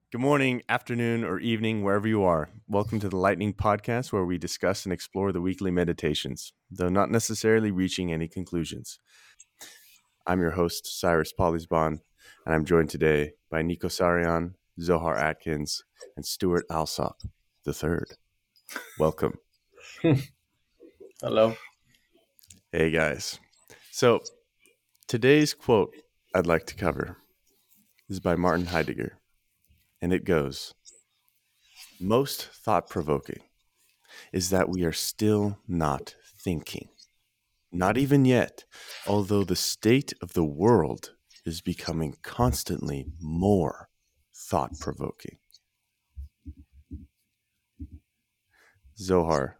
Good morning, afternoon, or evening, wherever you are. Welcome to the Lightning Podcast, where we discuss and explore the weekly meditations, though not necessarily reaching any conclusions. I'm your host, Cyrus Polisbon, and I'm joined today by Nico Sarian, Zohar Atkins, and Stuart Alsop III. Welcome. Hello. Hey, guys. So, today's quote I'd like to cover is by Martin Heidegger, and it goes, "Most thought-provoking is that we are still not thinking. Not even yet, although the state of the world is becoming constantly more thought provoking." Zohar,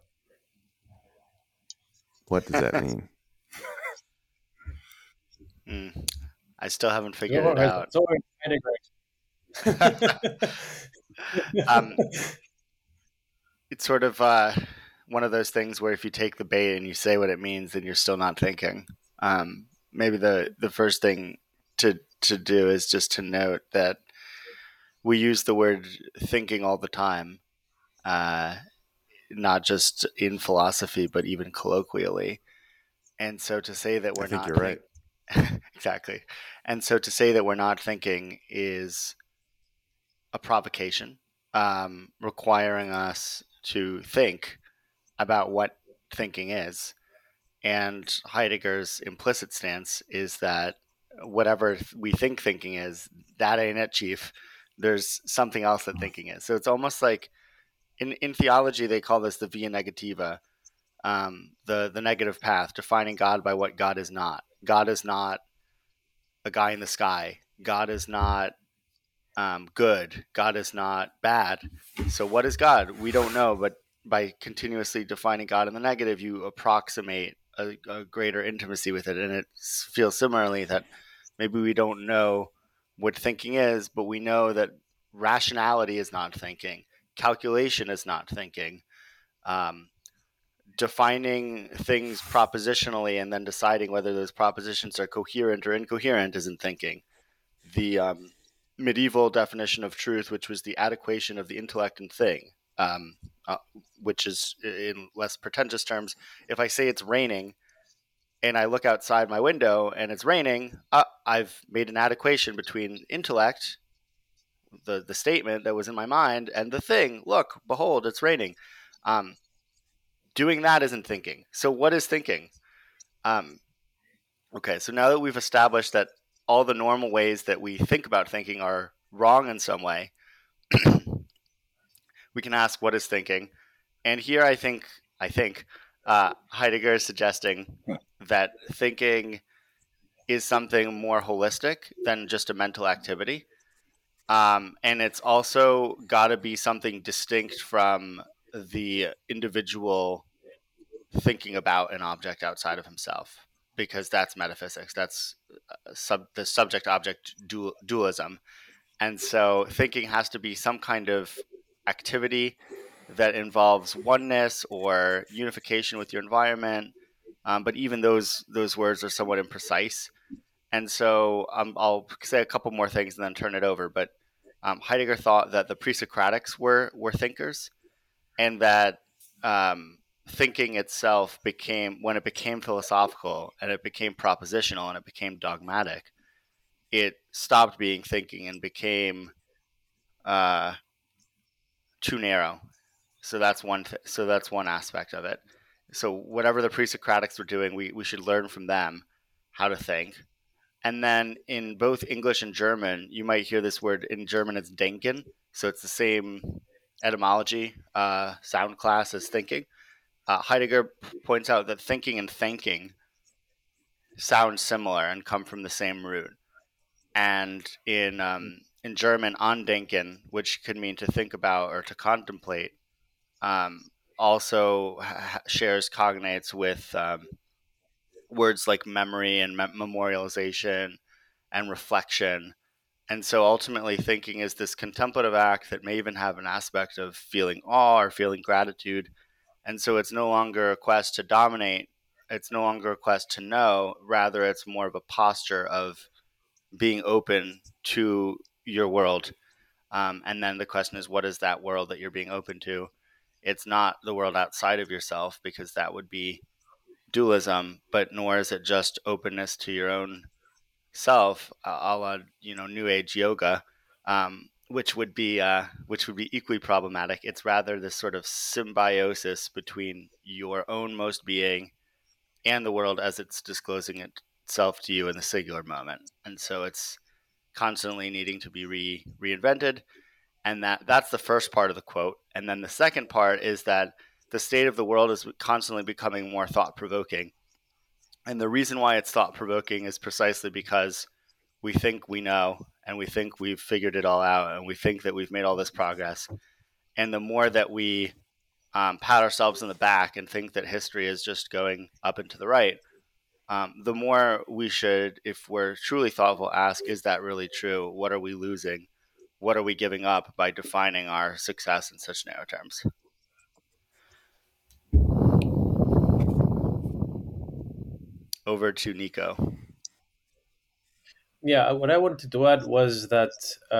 what does that mean? I still haven't figured Zohar it has out. Zohar Heidegger. um, it's sort of one of those things where if you take the bait and you say what it means, then you're still not thinking. Maybe the first thing to do is just to note that we use the word thinking all the time, not just in philosophy, but even colloquially. And so to say that we're I think not you're right. exactly. And so to say that we're not thinking is a provocation, requiring us to think about what thinking is. And Heidegger's implicit stance is that whatever we think thinking is, that ain't it, chief. There's something else that thinking is. So it's almost like in theology, they call this the via negativa, the negative path, defining God by what God is not. God is not a guy in the sky. God is not good. God is not bad. So what is God? We don't know, but by continuously defining God in the negative, you approximate a greater intimacy with it. And it feels similarly that maybe we don't know what thinking is, but we know that rationality is not thinking, calculation is not thinking. Um, Defining things propositionally and then deciding whether those propositions are coherent or incoherent isn't thinking. The medieval definition of truth, which was the adequation of the intellect and thing, which is, in less pretentious terms, if I say it's raining and I look outside my window and it's raining, I've made an adequation between intellect, the statement that was in my mind, and the thing. Look, behold, it's raining. Doing that isn't thinking. So what is thinking? Okay, so now that we've established that all the normal ways that we think about thinking are wrong in some way, we can ask what is thinking. And here I think Heidegger is suggesting that thinking is something more holistic than just a mental activity. And it's also got to be something distinct from the individual thinking about an object outside of himself, because that's metaphysics. That's the subject-object dualism. And so thinking has to be some kind of activity that involves oneness or unification with your environment. But even those words are somewhat imprecise. And so I'll say a couple more things and then turn it over. But Heidegger thought that the pre-Socratics were thinkers, and that thinking itself became, when it became philosophical and it became propositional and it became dogmatic, it stopped being thinking and became uh, too narrow. So that's one aspect of it. So whatever the pre-Socratics were doing, we should learn from them how to think. And then in both English and German, you might hear this word. In German, it's denken. So it's the same etymology, sound class as thinking. Heidegger points out that thinking and thanking sound similar and come from the same root. And in German, andenken, which could mean to think about or to contemplate, also shares cognates with words like memory and memorialization and reflection. And so ultimately, thinking is this contemplative act that may even have an aspect of feeling awe or feeling gratitude. And so it's no longer a quest to dominate. It's no longer a quest to know. Rather, it's more of a posture of being open to your world. And then the question is, what is that world that you're being open to? It's not the world outside of yourself, because that would be dualism, but nor is it just openness to your own self, a la New Age yoga, which would be equally problematic. It's rather this sort of symbiosis between your own most being and the world as it's disclosing itself to you in the singular moment, and so it's constantly needing to be reinvented. And that's the first part of the quote. And then the second part is that the state of the world is constantly becoming more thought provoking. And the reason why it's thought provoking is precisely because we think we know, and we think we've figured it all out, and we think that we've made all this progress. And the more that we pat ourselves in the back and think that history is just going up and to the right, the more we should, if we're truly thoughtful, ask, is that really true? What are we losing? What are we giving up by defining our success in such narrow terms? Over to Nico. Yeah, what I wanted to add was that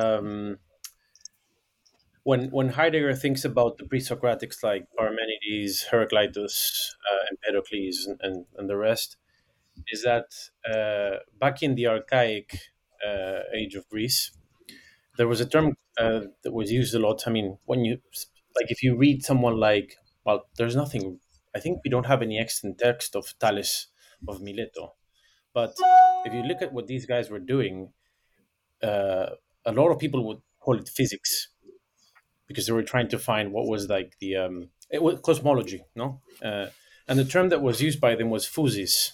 when Heidegger thinks about the pre-Socratics like Parmenides, Heraclitus, Empedocles, and the rest, is that back in the archaic age of Greece, there was a term that was used a lot. I mean, when you like, if you read someone like, well, there's nothing. I think we don't have any extant text of Thales of Mileto, but if you look at what these guys were doing, uh, a lot of people would call it physics because they were trying to find what was like the it was cosmology, no? And the term that was used by them was physis.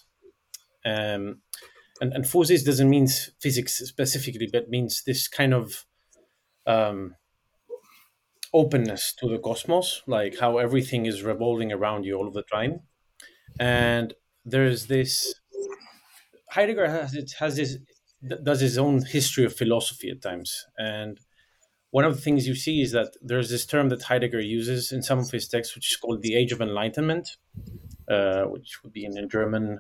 And physis doesn't mean physics specifically, but means this kind of um, openness to the cosmos, like how everything is revolving around you all of the time. And there's this Heidegger has this does his own history of philosophy at times, and one of the things you see is that there's this term that Heidegger uses in some of his texts, which is called the Age of Enlightenment, which would be in German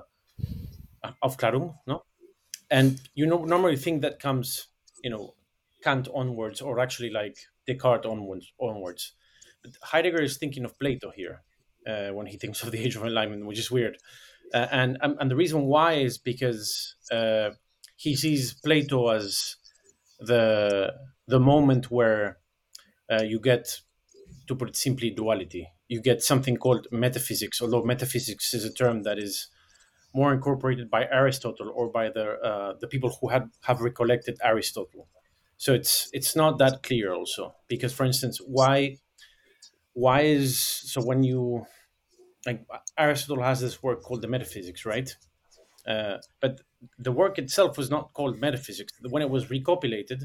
Aufklärung, no? And you know, normally think that comes, Kant onwards, or actually like Descartes onwards. But Heidegger is thinking of Plato here when he thinks of the Age of Enlightenment, which is weird. And the reason why is because he sees Plato as the moment where you get, to put it simply, duality. You get something called metaphysics, although metaphysics is a term that is more incorporated by Aristotle or by the people who have recollected Aristotle. So it's not that clear also, because for instance, why is so when you like Aristotle has this work called the Metaphysics, right? But the work itself was not called metaphysics. When it was recopilated,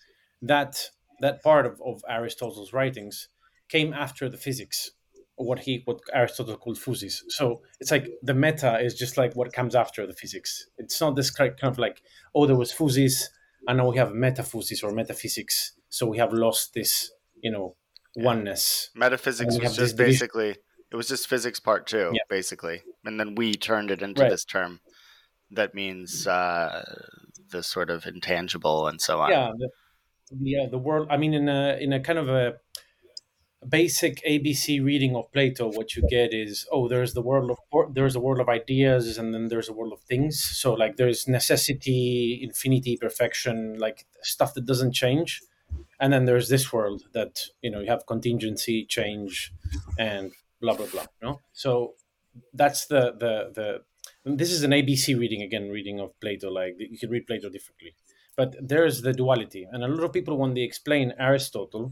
that part of Aristotle's writings came after the physics, or what Aristotle called physis. So it's like the meta is just like what comes after the physics. It's not this kind of like, oh, there was physis and now we have metaphysis or metaphysics. So we have lost this, oneness. Metaphysics was just basically, it was just physics part two, Yeah. basically. And then we turned it into Right. this term that means the sort of intangible and so on. Yeah, the world. I mean, in a kind of a basic ABC reading of Plato, what you get is, oh, there's a world of ideas, and then there's a world of things. So like there's necessity, infinity, perfection, like stuff that doesn't change, and then there's this world that you have contingency, change, and blah blah blah. So that's the. And this is an ABC reading again, reading of Plato. Like you can read Plato differently, but there's the duality, and a lot of people when they explain Aristotle.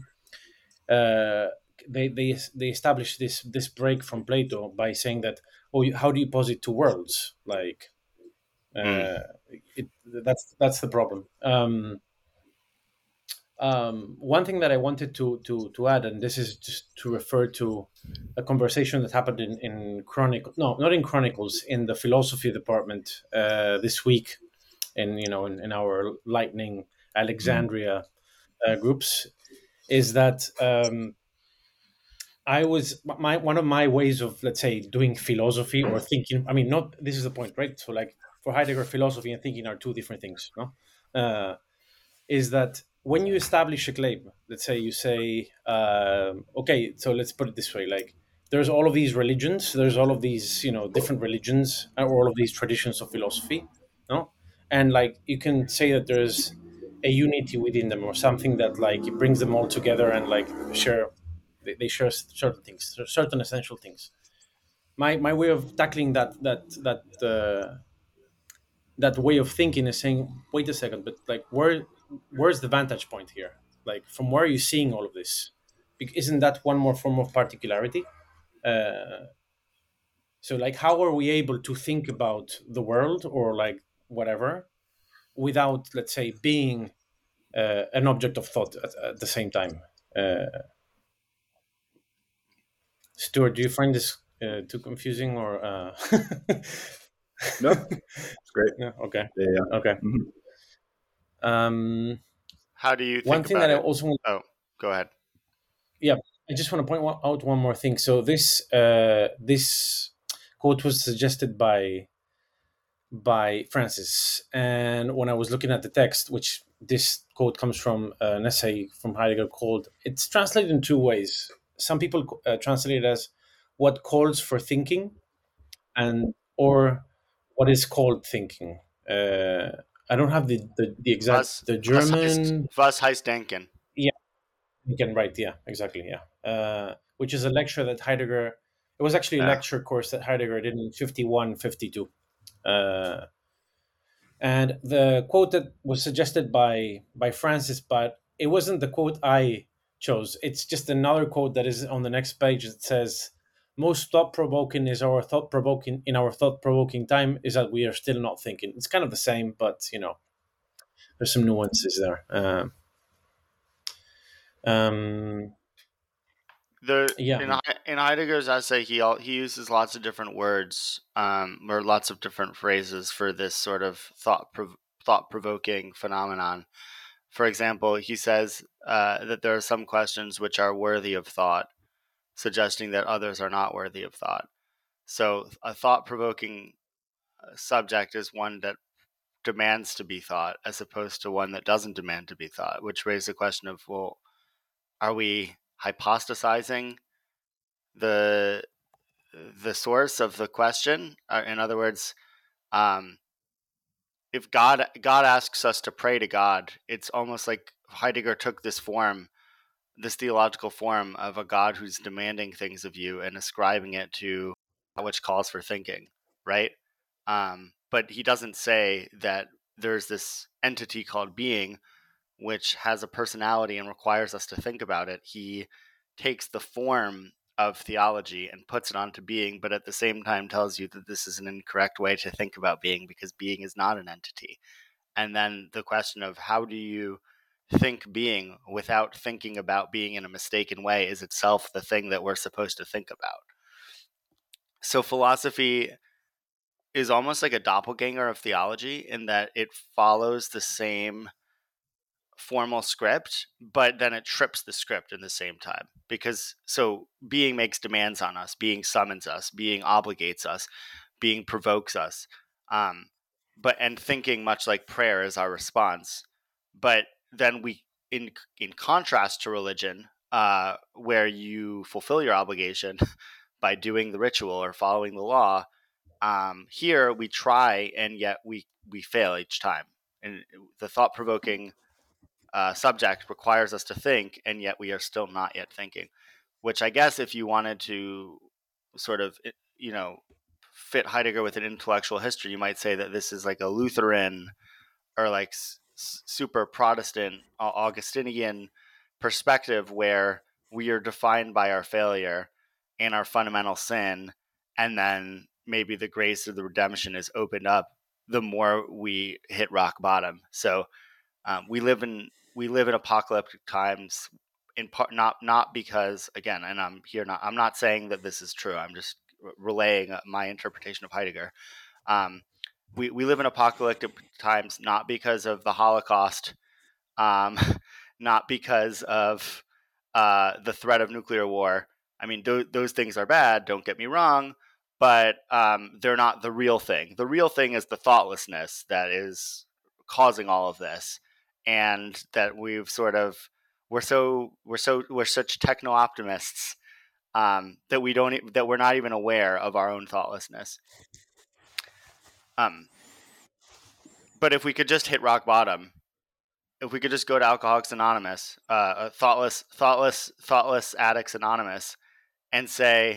They establish this break from Plato by saying that, oh, how do you posit two worlds? Like that's the problem. One thing that I wanted to add, and this is just to refer to a conversation that happened in Chronicle, no, not in Chronicles, in the philosophy department this week, in our Lightning Alexandria groups, is that I was one of my ways of, let's say, doing philosophy or thinking. I mean, not this is the point, right? So, like for Heidegger, philosophy and thinking are two different things. No, is that when you establish a claim, let's say you say, okay, so let's put it this way, like there's all of these religions, there's all of these, different religions, or all of these traditions of philosophy, no? And like you can say that there's a unity within them, or something that like it brings them all together, and like they share certain things, certain essential things. My way of tackling that way of thinking is saying, wait a second, but like where's the vantage point here? Like from where are you seeing all of this? Isn't that one more form of particularity? So like how are we able to think about the world, or like whatever, without, let's say, being an object of thought at the same time? Stuart, do you find this too confusing, or No, it's great. no? Okay. Yeah. Okay. Mhm. How do you think One thing about that I it? also want, Oh, go ahead. yeah, I just want to point out one more thing. So this quote was suggested by Francis, and when I was looking at the text, which this quote comes from an essay from Heidegger called, it's translated in two ways. Some people translate it as "what calls for thinking," and or "what is called thinking." I don't have the exact, the German. Was heißt denken? Yeah, you can write. Yeah, exactly. Yeah, which is a lecture that Heidegger. It was actually a Yeah. lecture course that Heidegger did in 51, 52. And the quote that was suggested by Francis, but it wasn't the quote I chose. It's just another quote that is on the next page that says, "Most thought provoking is our thought provoking in our thought provoking time is that we are still not thinking." It's kind of the same, but there's some nuances there. Yeah, In Heidegger's essay, he uses lots of different words, or lots of different phrases for this sort of thought provoking phenomenon. For example, he says that there are some questions which are worthy of thought, suggesting that others are not worthy of thought. So, a thought provoking subject is one that demands to be thought, as opposed to one that doesn't demand to be thought, which raises the question of, well, are we hypostasizing the source of the question? In other words, if God asks us to pray to God, it's almost like Heidegger took this theological form of a God who's demanding things of you and ascribing it to which calls for thinking, right? But he doesn't say that there's this entity called being which has a personality and requires us to think about it. He takes the form of theology and puts it onto being, but at the same time tells you that this is an incorrect way to think about being, because being is not an entity. And then the question of how do you think being without thinking about being in a mistaken way is itself the thing that we're supposed to think about. So philosophy is almost like a doppelganger of theology in that it follows the same formal script, but then it trips the script in the same time, because so being makes demands on us, being summons us, being obligates us, being provokes us, but and thinking, much like prayer, is our response. But then we, in contrast to religion, where you fulfill your obligation by doing the ritual or following the law, here we try and yet we fail each time, and the thought-provoking subject requires us to think, and yet we are still not yet thinking. Which I guess, if you wanted to sort of, fit Heidegger with an intellectual history, you might say that this is like a Lutheran or like super Protestant Augustinian perspective, where we are defined by our failure and our fundamental sin, and then maybe the grace of the redemption is opened up the more we hit rock bottom. So we live in apocalyptic times, in part not because, again, and I'm not saying that this is true. I'm just relaying my interpretation of Heidegger. We live in apocalyptic times not because of the Holocaust, not because of the threat of nuclear war. I mean, those things are bad, don't get me wrong, but they're not the real thing. The real thing is the thoughtlessness that is causing all of this. and that we're such techno optimists that we're not even aware of our own thoughtlessness. But if we could just hit rock bottom, if we could just go to Alcoholics Anonymous, thoughtless Addicts Anonymous, and say,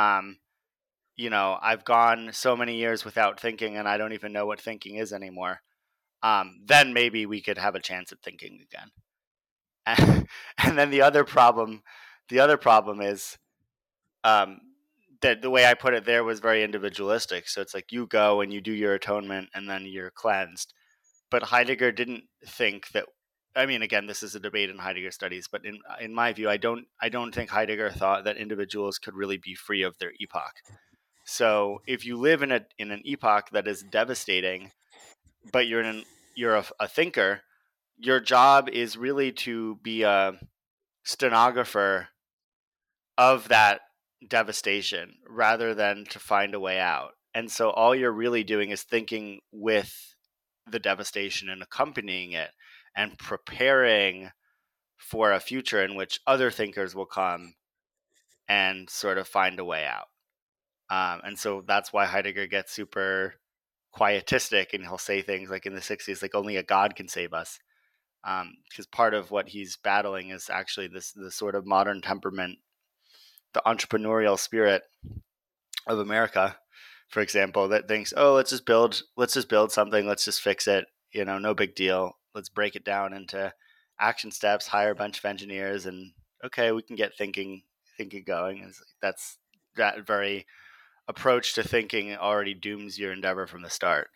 I've gone so many years without thinking, and I don't even know what thinking is anymore. Then maybe we could have a chance at thinking again. And then the other problem is that the way I put it there was very individualistic. So it's like you go and you do your atonement and then you're cleansed. But Heidegger didn't think that. I mean, again, this is a debate in Heidegger studies, but in my view, I don't think Heidegger thought that individuals could really be free of their epoch. So if you live in an epoch that is devastating, but you're a thinker, your job is really to be a stenographer of that devastation rather than to find a way out. And so all you're really doing is thinking with the devastation and accompanying it and preparing for a future in which other thinkers will come and sort of find a way out. And so that's why Heidegger gets super quietistic, and he'll say things like in the 60s, like only a God can save us. Because part of what he's battling is actually the sort of modern temperament, the entrepreneurial spirit of America, for example, that thinks, oh, let's just build something, let's just fix it, no big deal. Let's break it down into action steps, hire a bunch of engineers, and okay, we can get thinking going. And that's that very approach to thinking already dooms your endeavor from the start.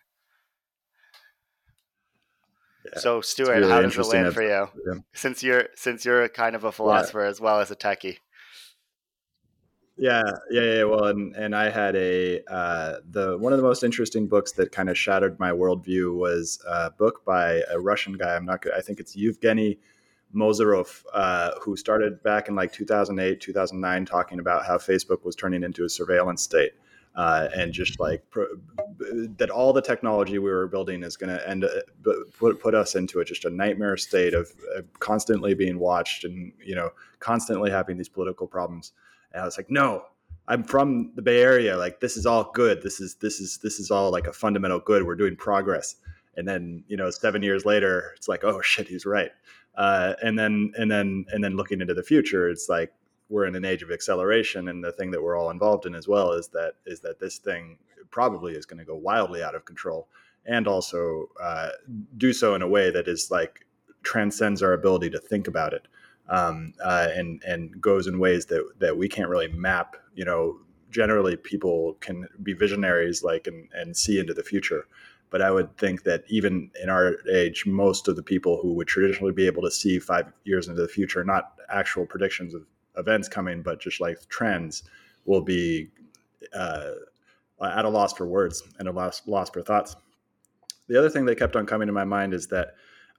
Yeah, so Stuart, really how does it land for you? Yeah. Since you're kind of a philosopher as well as a techie. Yeah. Well, and I had one of the most interesting books that kind of shattered my worldview was a book by a Russian guy. I think it's Yevgeny Mozarov, who started back in like 2008, 2009, talking about how Facebook was turning into a surveillance state. And just like that all the technology we were building is going to put us into just a nightmare state of constantly being watched and, constantly having these political problems. And I was like, no, I'm from the Bay Area. Like, this is all good. This is all like a fundamental good. We're doing progress. And then, 7 years later, it's like, oh shit, he's right. And then looking into the future, it's like, we're in an age of acceleration, and the thing that we're all involved in as well is that this thing probably is going to go wildly out of control, and also do so in a way that is like transcends our ability to think about it, and goes in ways that we can't really map. Generally people can be visionaries, and see into the future. But I would think that even in our age, most of the people who would traditionally be able to see 5 years into the future, not actual predictions of events coming, but just like trends, will be at a loss for words and a loss for thoughts. The other thing that kept on coming to my mind is that,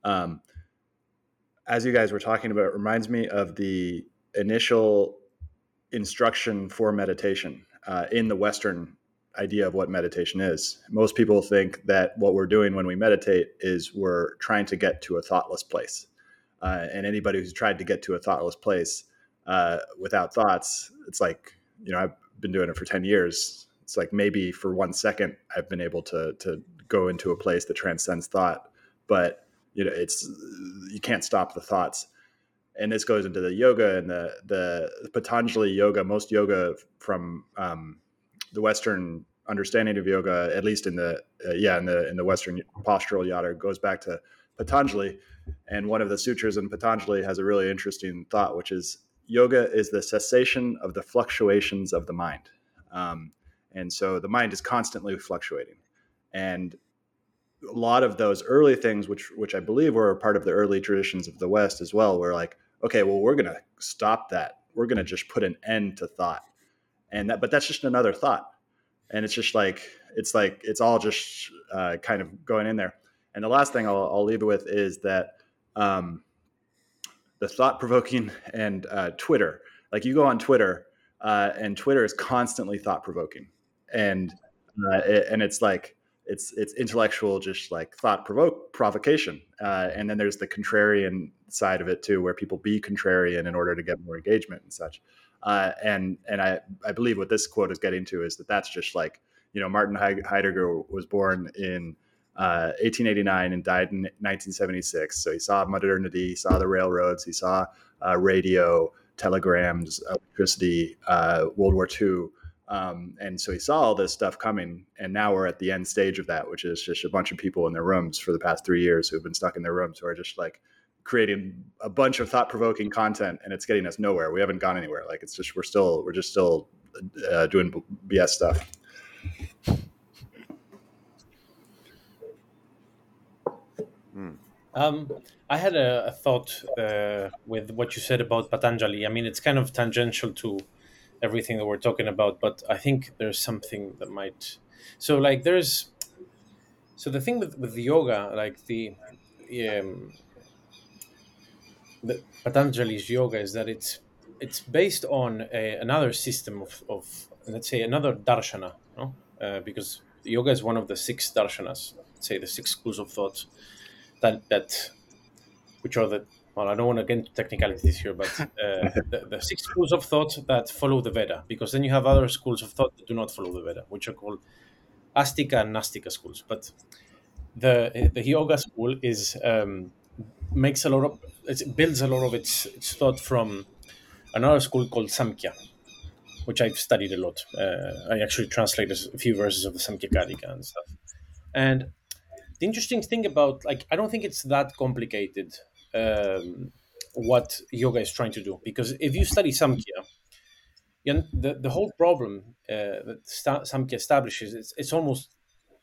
as you guys were talking about, it reminds me of the initial instruction for meditation in the Western idea of what meditation is. Most people think that what we're doing when we meditate is we're trying to get to a thoughtless place. And anybody who's tried to get to a thoughtless place without thoughts, it's like, I've been doing it for 10 years. It's like maybe for 1 second I've been able to go into a place that transcends thought, but you can't stop the thoughts. And this goes into the yoga and the Patanjali yoga. Most yoga from the Western understanding of yoga, at least in the Western postural yoga, goes back to Patanjali. And one of the sutras in Patanjali has a really interesting thought, which is yoga is the cessation of the fluctuations of the mind. And so the mind is constantly fluctuating. And a lot of those early things, which I believe were a part of the early traditions of the West as well, were like, okay, well, we're going to stop that. We're going to just put an end to thought. But that's just another thought. And it's just like, it's all just kind of going in there. And the last thing I'll leave it with is that the thought-provoking and Twitter, like you go on Twitter and Twitter is constantly thought-provoking. And it's like, it's intellectual, just like thought provocation. And then there's the contrarian side of it too, where people be contrarian in order to get more engagement and such. And I believe what this quote is getting to is that that's just like, Martin Heidegger was born in 1889 and died in 1976. So he saw modernity, he saw the railroads, he saw radio, telegrams, electricity, World War II. And so he saw all this stuff coming, and now we're at the end stage of that, which is just a bunch of people in their rooms for the past 3 years who've been stuck in their rooms, who are just like creating a bunch of thought-provoking content, and it's getting us nowhere. We haven't gone anywhere. Like it's just we're just still doing BS stuff. I had a thought with what you said about Patanjali. I mean, it's kind of tangential to everything that we're talking about, but I think there's something that might. So, like, so the thing with yoga, like the Patanjali's yoga, is that it's based on another system of let's say another darshana, no? Because yoga is one of the 6 darshanas, say the 6 schools of thought that which are the, well, I don't want to get into technicalities here, but the 6 schools of thought that follow the Veda, because then you have other schools of thought that do not follow the Veda, which are called Astika and Nastika schools. But the yoga school is builds a lot of its thought from another school called Samkhya, which I've studied a lot. I actually translated a few verses of the Samkhya Karika and stuff. And the interesting thing about, like, I don't think it's that complicated what yoga is trying to do, because if you study Samkhya, the whole problem that Samkhya establishes, it's almost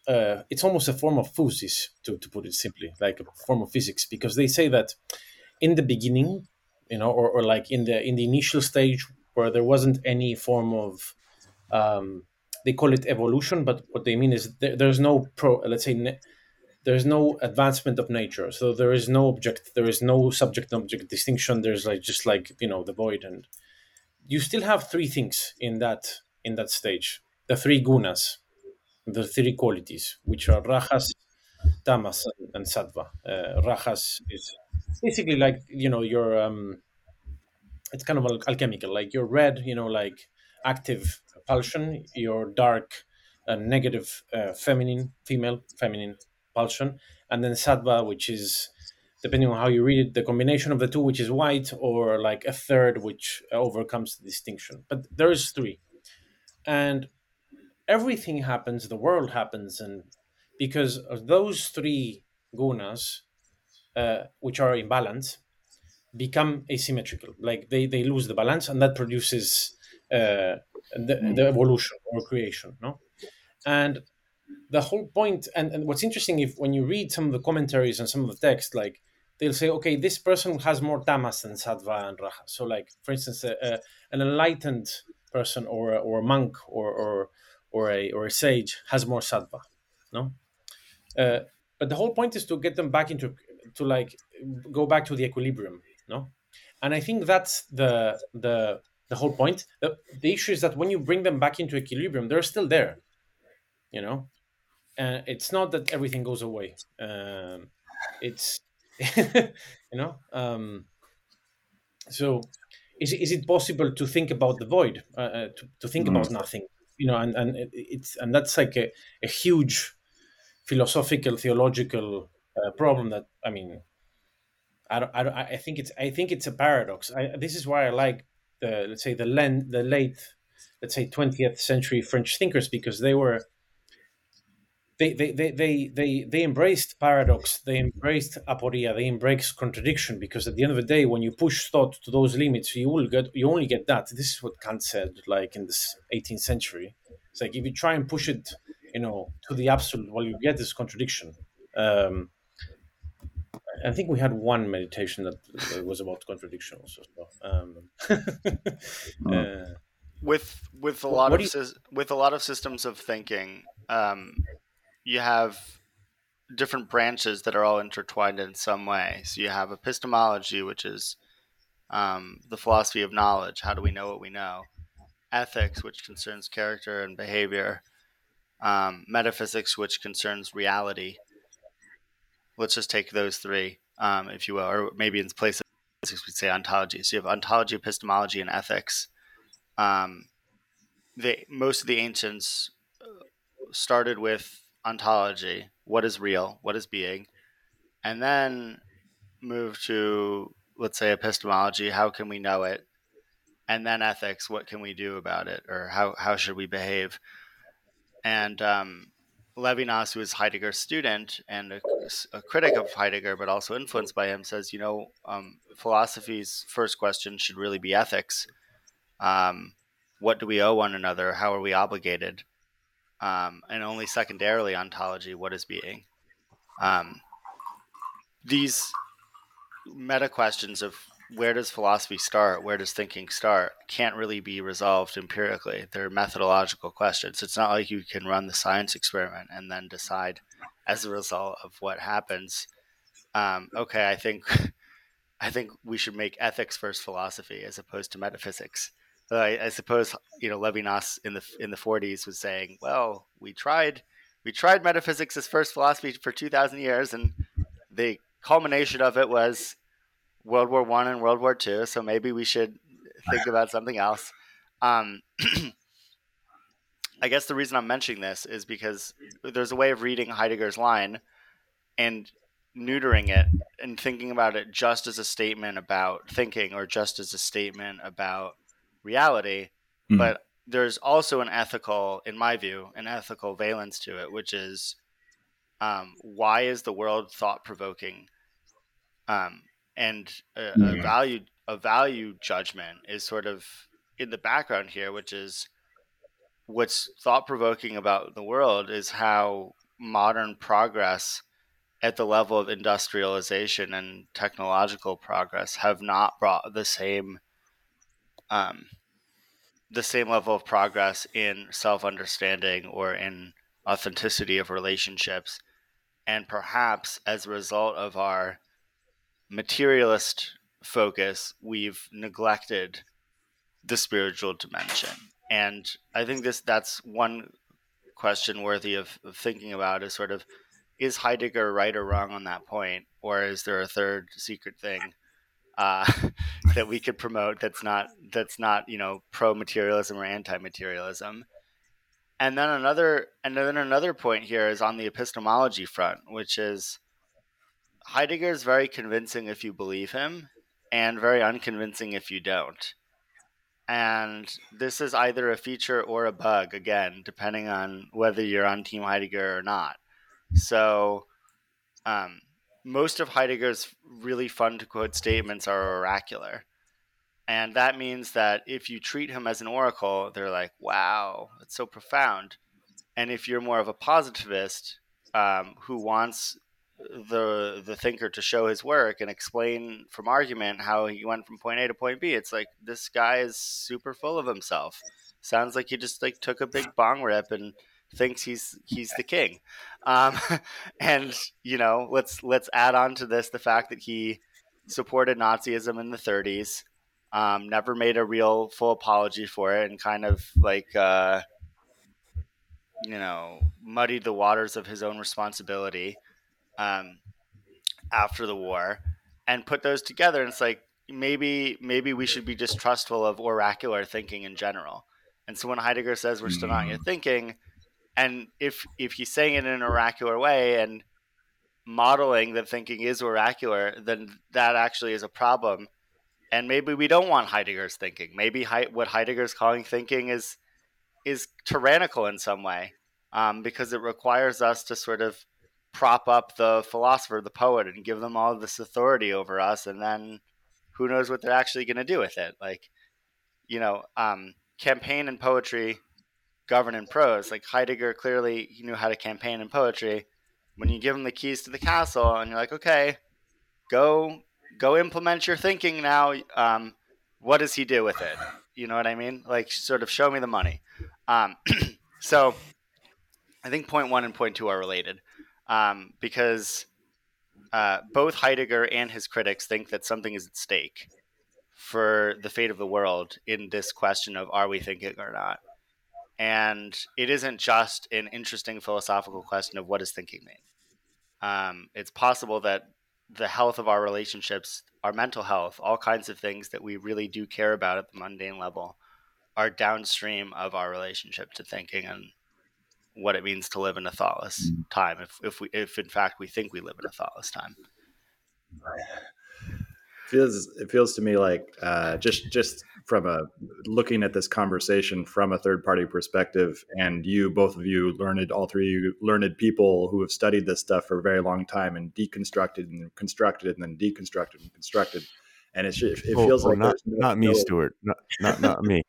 a form of physis, to put it simply, like a form of physics, because they say that in the beginning, or like in the initial stage where there wasn't any form of they call it evolution, but what they mean is there's no there's no advancement of nature, so there is no object, there is no subject object distinction, there's like just like the void, and you still have 3 things in that stage, the 3 gunas, the 3 qualities, which are rajas, tamas, and sattva. Rajas is basically like your it's kind of alchemical, like your red, like active pulsion, your dark negative female feminine pulsion, and then sattva, which is, depending on how you read it, the combination of the 2, which is white, or like a third which overcomes the distinction. But there's 3, and everything happens, the world happens, and because of those 3 gunas, which are in balance, become asymmetrical, like they lose the balance, and that produces the evolution or creation, no? And the whole point, and what's interesting, if when you read some of the commentaries and some of the text, like they'll say, okay, this person has more tamas than sattva and raja. So, like, for instance, an enlightened person, or a monk, or a sage has more sattva, no? But the whole point is to get them back to like go back to the equilibrium, no? And I think that's the whole point. The issue is that when you bring them back into equilibrium, they're still there, and it's not that everything goes away. It's so is it possible to think about the void, to think about nothing, and that's like a huge philosophical, theological problem that, I mean, I think it's a paradox. This is why I like the late, let's say, 20th century French thinkers, because they embraced paradox, they embraced aporia, they embraced contradiction, because at the end of the day, when you push thought to those limits, you only get that. This is what Kant said, like in the 18th century. It's like if you try and push it, to the absolute, well, you get this contradiction. I think we had one meditation that was about contradiction also. With a lot of systems of thinking, you have different branches that are all intertwined in some way. So you have epistemology, which is the philosophy of knowledge. How do we know what we know? Ethics, which concerns character and behavior. metaphysics, which concerns reality. Let's just take those three, if you will, or maybe in place of physics, we'd say ontology. So you have ontology, epistemology, and ethics. Most of the ancients started with ontology, what is real, what is being, and then moved to, let's say, epistemology, how can we know it, and then ethics, what can we do about it, or how should we behave. And Levinas, who is Heidegger's student and a critic of Heidegger, but also influenced by him, says, philosophy's first question should really be ethics. What do we owe one another? How are we obligated? And only secondarily ontology, what is being? These meta questions of where does philosophy start, where does thinking start, can't really be resolved empirically. They're methodological questions. It's not like you can run the science experiment and then decide as a result of what happens, okay, I think we should make ethics first philosophy as opposed to metaphysics. I suppose Levinas in the 40s was saying, well, we tried metaphysics as first philosophy for 2,000 years, and the culmination of it was World War I and World War II. So maybe we should think about something else. I guess the reason I'm mentioning this is because there's a way of reading Heidegger's line and neutering it and thinking about it just as a statement about thinking or just as a statement about reality. Mm-hmm. But there's also in my view, an ethical valence to it, which is why is the world thought-provoking? And a value judgment is sort of in the background here, which is what's thought-provoking about the world is how modern progress at the level of industrialization and technological progress have not brought the same level of progress in self-understanding or in authenticity of relationships. And perhaps as a result of our materialist focus, we've neglected the spiritual dimension. And I think that's one question worthy of thinking about is sort of, is Heidegger right or wrong on that point? Or is there a third secret thing that we could promote that's not pro-materialism or anti-materialism? And then another point here is on the epistemology front, which is Heidegger is very convincing if you believe him and very unconvincing if you don't. And this is either a feature or a bug, again, depending on whether you're on Team Heidegger or not. So most of Heidegger's really fun to quote statements are oracular. And that means that if you treat him as an oracle, they're like, wow, that's so profound. And if you're more of a positivist who wants the thinker to show his work and explain from argument how he went from point A to point B, it's like, this guy is super full of himself. Sounds like he just took a big bong rip and thinks he's the king. And let's add on to this the fact that he supported Nazism in the 30s, never made a real full apology for it, and kind of muddied the waters of his own responsibility after the war, and put those together, and it's like, maybe we should be distrustful of oracular thinking in general. And so when Heidegger says we're still not yet thinking, and if he's saying it in an oracular way and modeling that thinking is oracular, then that actually is a problem. And maybe we don't want Heidegger's thinking. Maybe what Heidegger's calling thinking is tyrannical in some way, because it requires us to sort of prop up the philosopher, the poet, and give them all this authority over us, and then who knows what they're actually going to do with it. Campaign and poetry govern in prose. Like Heidegger, clearly he knew how to campaign in poetry. When you give him the keys to the castle and you're like, okay, go implement your thinking now, what does he do with it? You know what I mean? Like, sort of show me the money. So I think point 1 and point 2 are related, because both Heidegger and his critics think that something is at stake for the fate of the world in this question of, are we thinking or not? And it isn't just an interesting philosophical question of what does thinking mean. It's possible that the health of our relationships, our mental health, all kinds of things that we really do care about at the mundane level are downstream of our relationship to thinking and what it means to live in a thoughtless time, if in fact we think we live in a thoughtless time. It feels to me like just from looking at this conversation from a third party perspective, and both of you all three of you learned people who have studied this stuff for a very long time and deconstructed and constructed and then deconstructed and constructed, and it feels like not me, Stuart, not me.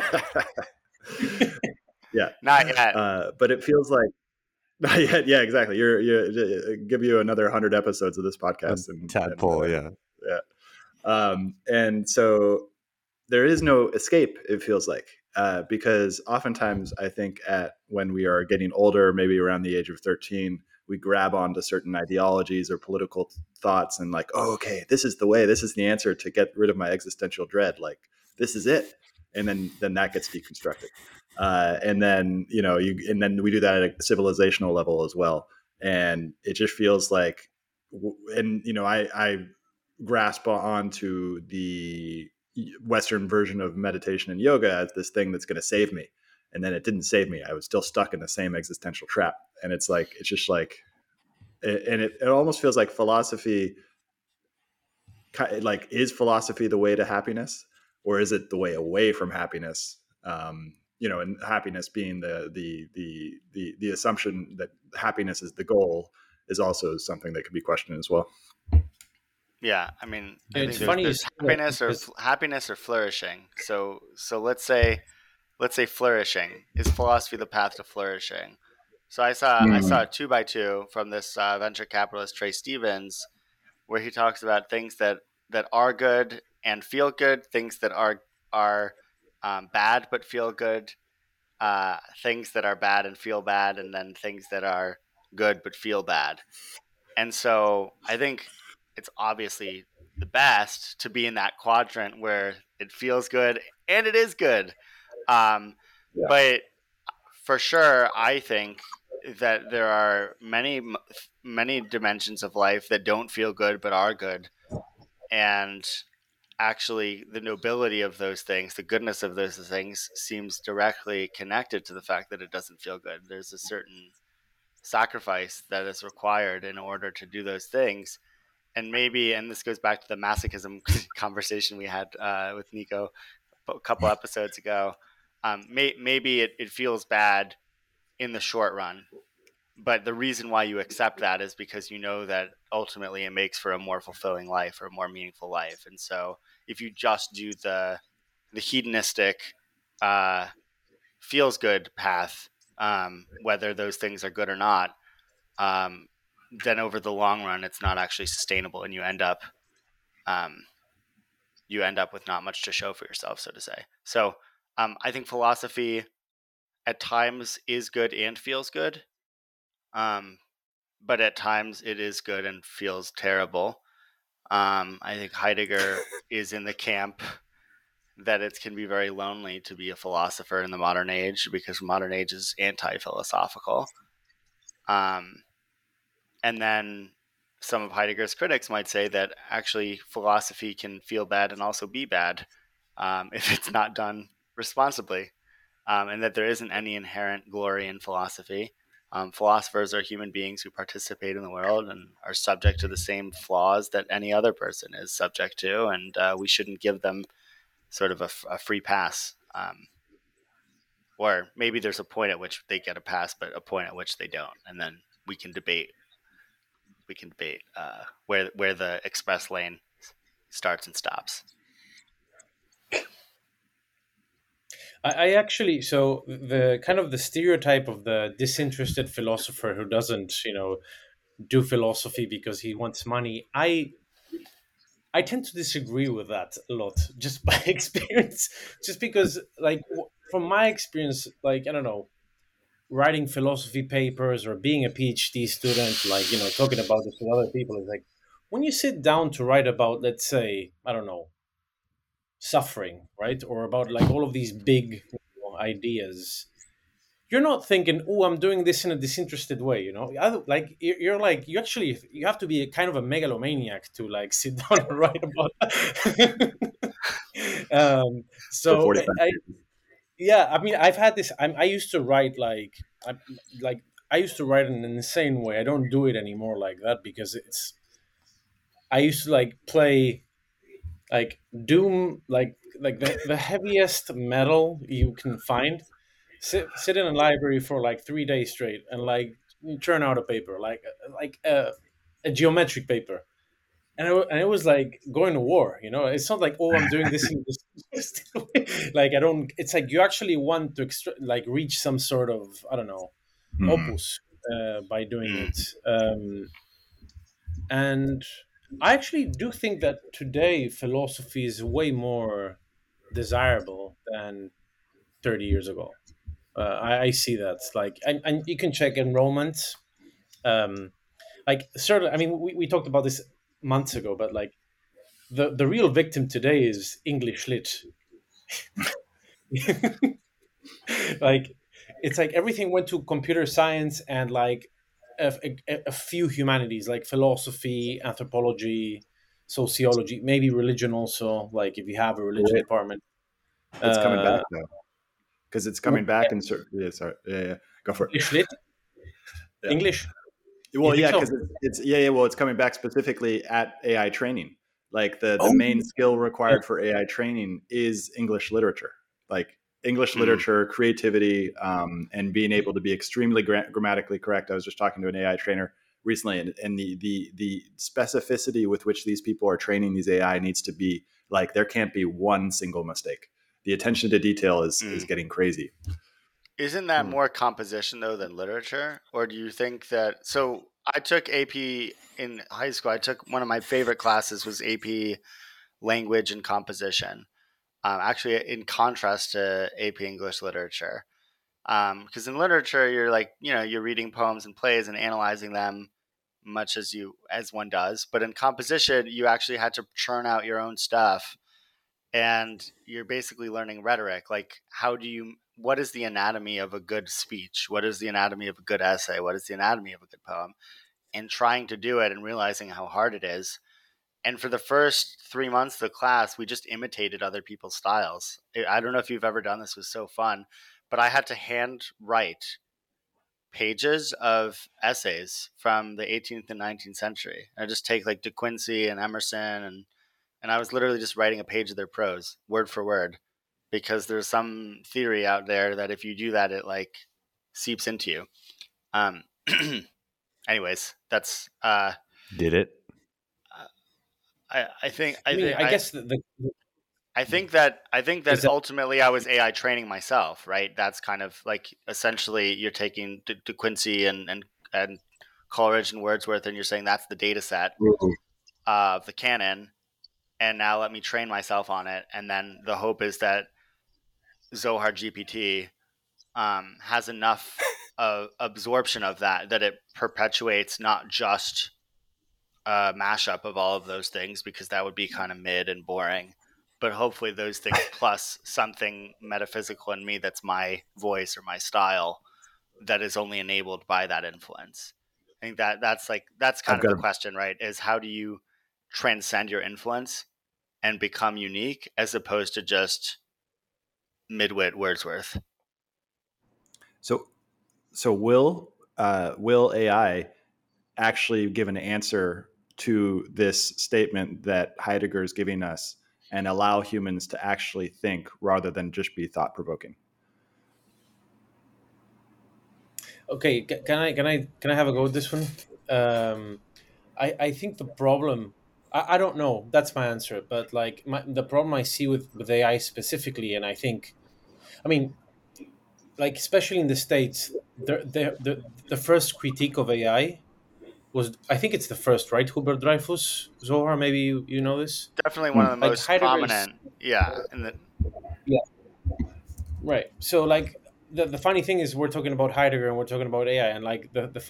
Yeah, not yet. But it feels like not yet. Yeah, exactly. You're give you another 100 episodes of this podcast and tadpole. Yeah. And so there is no escape, it feels like, because oftentimes I think when we are getting older, maybe around the age of 13, we grab onto certain ideologies or political thoughts and like, oh, okay, this is the way, this is the answer to get rid of my existential dread. Like, this is it. And then that gets deconstructed. And then, and then we do that at a civilizational level as well. And it just feels like, I grasp onto the Western version of meditation and yoga as this thing that's going to save me. And then it didn't save me. I was still stuck in the same existential trap. And it's just like, and it almost feels like philosophy, like, is philosophy the way to happiness, or is it the way away from happiness? And happiness being the assumption that happiness is the goal is also something that could be questioned as well. Yeah, I mean, it's funny. There's happiness or flourishing. So let's say flourishing. Is philosophy the path to flourishing? So I saw a 2x2 from this venture capitalist Trey Stevens, where he talks about things that are good and feel good, things that are bad but feel good, things that are bad and feel bad, and then things that are good but feel bad. And so I think it's obviously the best to be in that quadrant where it feels good and it is good. But for sure, I think that there are many, many dimensions of life that don't feel good but are good. And actually, the nobility of those things, the goodness of those things, seems directly connected to the fact that it doesn't feel good. There's a certain sacrifice that is required in order to do those things. And this goes back to the masochism conversation we had with Nico a couple episodes ago. Maybe it feels bad in the short run, but the reason why you accept that is because you know that ultimately it makes for a more fulfilling life or a more meaningful life. And so if you just do the hedonistic feels good path, whether those things are good or not, then over the long run, it's not actually sustainable, and you end up with not much to show for yourself, so to say. So I think philosophy at times is good and feels good, but at times it is good and feels terrible. I think Heidegger is in the camp that it can be very lonely to be a philosopher in the modern age, because modern age is anti-philosophical. And then some of Heidegger's critics might say that actually philosophy can feel bad and also be bad if it's not done responsibly, and that there isn't any inherent glory in philosophy. Philosophers are human beings who participate in the world and are subject to the same flaws that any other person is subject to, and we shouldn't give them sort of a free pass. Or maybe there's a point at which they get a pass, but a point at which they don't, and then we can debate where the express lane starts and stops. I actually, so the kind of the stereotype of the disinterested philosopher who doesn't, do philosophy because he wants money, I tend to disagree with that a lot, just by experience. Just because, like, from my experience, like, I don't know, writing philosophy papers or being a PhD student, like, talking about this with other people, is like, when you sit down to write about, let's say, I don't know, suffering, right? Or about like all of these big ideas, you're not thinking, oh, I'm doing this in a disinterested way, you know. Like you're like, you have to be a kind of a megalomaniac to like sit down and write about For so 45 yeah, I mean, I've had this. I used to write like I used to write in an insane way. I don't do it anymore like that because I used to like play like Doom, like the heaviest metal you can find. Sit in a library for like 3 days straight and like churn out a paper like a geometric paper. And it was like going to war, you know. It's not like, oh, I'm doing this in this like I don't. It's like you actually want to like reach some sort of, I don't know, opus by doing it. And I actually do think that today philosophy is way more desirable than 30 years ago. I see that, like, and you can check enrollment. Like, certainly, I mean, we talked about this months ago, but like the real victim today is English lit. Like, it's like everything went to computer science and like a few humanities, like philosophy, anthropology, sociology, maybe religion also, like if you have a religion department. It's coming back though, because it's coming back in certain. Yeah, sorry. Yeah. Go for it. English lit. Yeah. English. Well, yeah, because it's Well, it's coming back specifically at AI training. Like the main skill required for AI training is English literature. Like English literature, creativity, and being able to be extremely grammatically correct. I was just talking to an AI trainer recently, and the specificity with which these people are training these AI needs to be like, there can't be one single mistake. The attention to detail is getting crazy. Isn't that more composition though than literature? Or do you think that, so I took AP in high school. I took one of my favorite classes was AP language and composition. Actually, in contrast to AP English literature, because in literature you're like, you're reading poems and plays and analyzing them, much as one does. But in composition, you actually had to churn out your own stuff, and you're basically learning rhetoric. Like, what is the anatomy of a good speech? What is the anatomy of a good essay? What is the anatomy of a good poem? And trying to do it and realizing how hard it is. And for the first 3 months of the class, we just imitated other people's styles. I don't know if you've ever done this. It was so fun. But I had to hand write pages of essays from the 18th and 19th century. I just take like De Quincey and Emerson, and I was literally just writing a page of their prose, word for word, because there's some theory out there that if you do that, it like seeps into you. Anyways, that's Did it? I think that ultimately I was AI training myself, right? That's kind of like, essentially you're taking De Quincey and Coleridge and Wordsworth, and you're saying that's the data set of the canon, and now let me train myself on it. And then the hope is that Zohar GPT has enough of absorption of that it perpetuates not just a mashup of all of those things, because that would be kind of mid and boring, but hopefully those things plus something metaphysical in me that's my voice or my style that is only enabled by that influence. I think that's kind of the question, right? Is how do you transcend your influence and become unique as opposed to just midwit Wordsworth? So will AI actually give an answer to this statement that Heidegger is giving us and allow humans to actually think rather than just be thought-provoking? Okay, can I have a go at this one? I think the problem, I don't know, that's my answer, but like the problem I see with AI specifically, and I think, I mean, like especially in the States, the first critique of AI was, I think it's the first, right? Hubert Dreyfus, Zohar, maybe you know this. Definitely one of the most prominent. Yeah. Yeah. Right. So like the funny thing is, we're talking about Heidegger and we're talking about AI, and like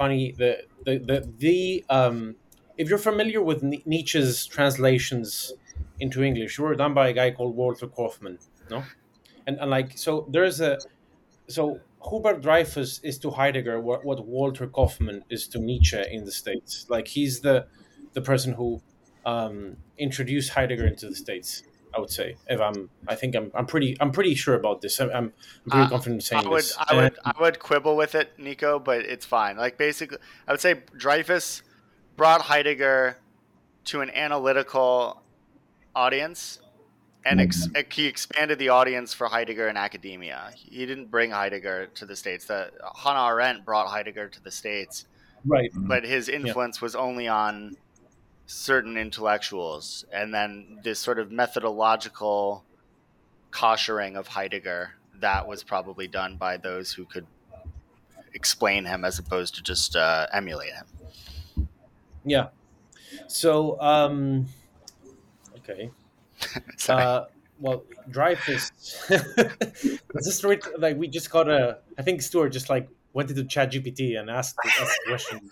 if you're familiar with Nietzsche's translations into English, they were done by a guy called Walter Kaufmann, no? And like, so Hubert Dreyfus is to Heidegger what Walter Kaufmann is to Nietzsche in the States. Like he's the person who introduced Heidegger into the States. I would say, if I'm pretty sure about this. I'm pretty confident in saying this. I would quibble with it, Nico, but it's fine. Like basically, I would say Dreyfus brought Heidegger to an analytical audience, and he expanded the audience for Heidegger in academia. He didn't bring Heidegger to the States. Hannah Arendt brought Heidegger to the States, right? But his influence was only on certain intellectuals, and then this sort of methodological koshering of Heidegger that was probably done by those who could explain him as opposed to just emulate him. Yeah. So okay. Well, Dreyfus. This like we just got I think Stuart just like went into ChatGPT and asked a question.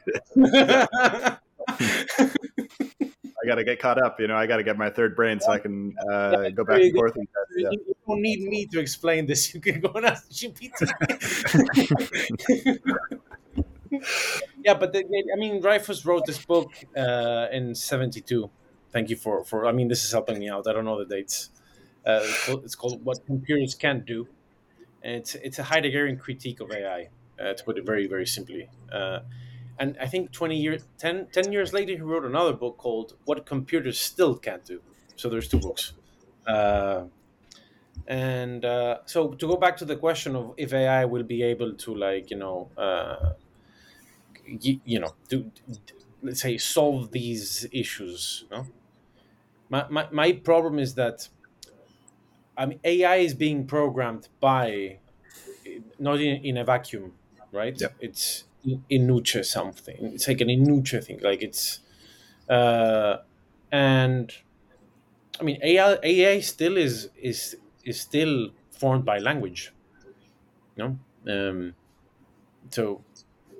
I got to get caught up. I got to get my third brain so I can go back and forth. You don't need me to explain this. You can go and ask GPT. Yeah, but Dreyfus wrote this book in 1972. Thank you for. This is helping me out. I don't know the dates. It's called "What Computers Can't Do," and it's a Heideggerian critique of AI. To put it very, very simply. And I think 10 years later, he wrote another book called "What Computers Still Can't Do." So there's two books. So to go back to the question of if AI will be able to let's say solve these issues. No? My problem is that AI is being programmed by not in a vacuum, right? Yep. It's in Nietzsche something. It's like an Nietzsche thing. Like it's and AI still is still formed by language. No, so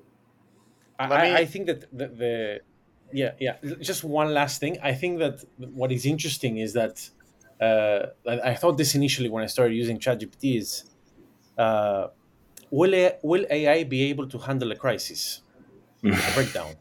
I think that just one last thing. I think that what is interesting is that I thought this initially when I started using ChatGPT is will AI be able to handle a crisis, a breakdown,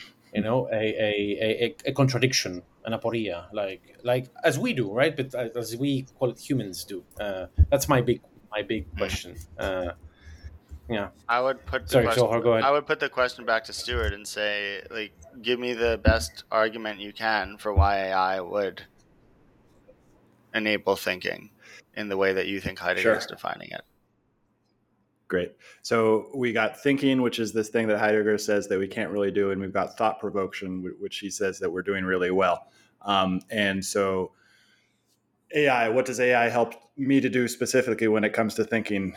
a contradiction, an aporia, like as we do, right? But as we call it, humans do. That's my big question. Yeah. I would put go ahead. I would put the question back to Stuart and say, like, give me the best argument you can for why AI would enable thinking in the way that you think Heidegger is defining it. Great. So we got thinking, which is this thing that Heidegger says that we can't really do, and we've got thought provocation, which he says that we're doing really well. And so AI, what does AI help me to do specifically when it comes to thinking?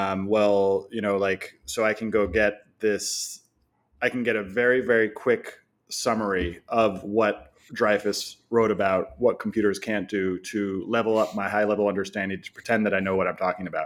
So I can go get this, I can get a very, very quick summary of what Dreyfus wrote about what computers can't do to level up my high level understanding, to pretend that I know what I'm talking about.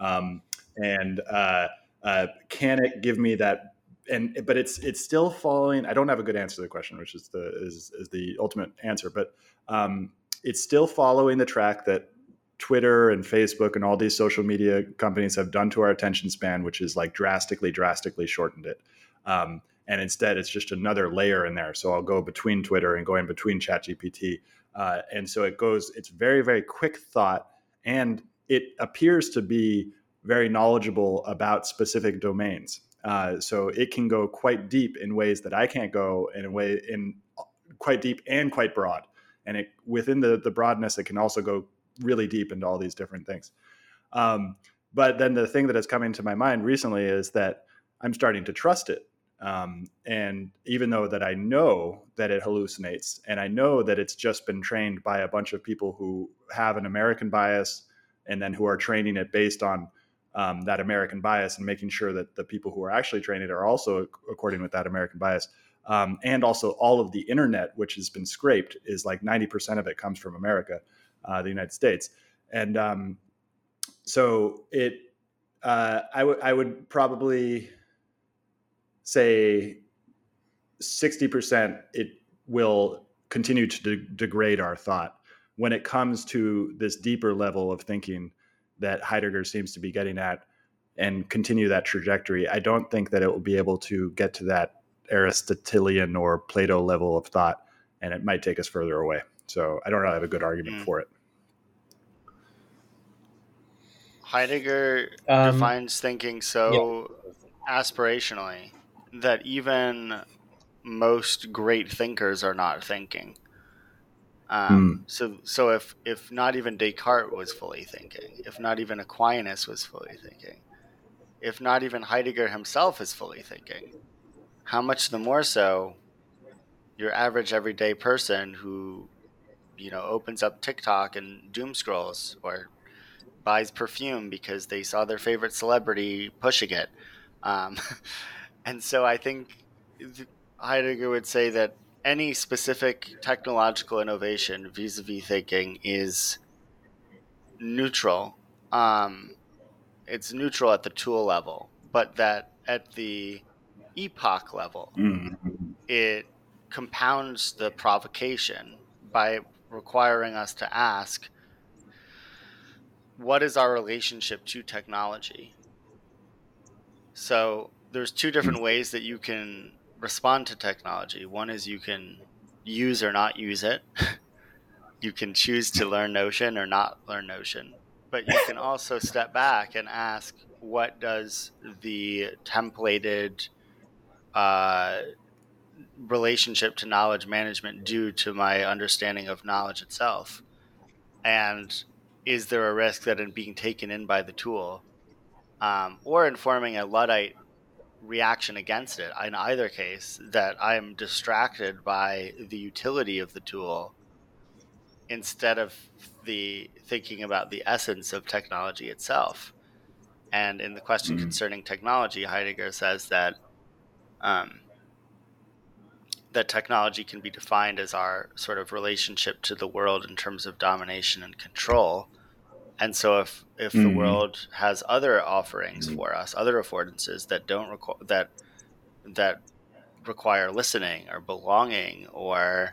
Can it give me that? But it's still following. I don't have a good answer to the question, which is the ultimate answer. But it's still following the track that Twitter and Facebook and all these social media companies have done to our attention span, which is like drastically shortened it. And instead, it's just another layer in there. So I'll go between Twitter and go in between ChatGPT. And so it's very, very quick thought. And it appears to be very knowledgeable about specific domains. So it can go quite deep in ways that I can't go, in quite deep and quite broad. And within the broadness, it can also go really deep into all these different things. But then the thing that has come into my mind recently is that I'm starting to trust it. And even though that I know that it hallucinates, and I know that it's just been trained by a bunch of people who have an American bias, and then who are training it based on that American bias, and making sure that the people who are actually training it are also according with that American bias. And also all of the internet, which has been scraped, is like 90% of it comes from America, the United States. And so I would probably say 60% it will continue to degrade our thought when it comes to this deeper level of thinking that Heidegger seems to be getting at. and continue that trajectory, I don't think that it will be able to get to that Aristotelian or Plato level of thought, and it might take us further away. So I don't really have a good argument for it. Heidegger defines thinking so aspirationally that even most great thinkers are not thinking. So if not even Descartes was fully thinking, if not even Aquinas was fully thinking, if not even Heidegger himself is fully thinking, how much the more so your average everyday person who, opens up TikTok and doom scrolls or buys perfume because they saw their favorite celebrity pushing it. And so I think Heidegger would say that any specific technological innovation vis-a-vis thinking is neutral. It's neutral at the tool level, but that at the epoch level, it compounds the provocation by requiring us to ask, what is our relationship to technology? So there's two different ways that you can respond to technology. One is you can use or not use it. You can choose to learn Notion or not learn Notion. But you can also step back and ask, what does the templated relationship to knowledge management do to my understanding of knowledge itself? And is there a risk that in being taken in by the tool or informing a Luddite reaction against it, in either case, that I'm distracted by the utility of the tool instead of the thinking about the essence of technology itself? And in the question concerning technology, Heidegger says that that technology can be defined as our sort of relationship to the world in terms of domination and control. And so if the world has other offerings for us, other affordances that don't that require listening or belonging or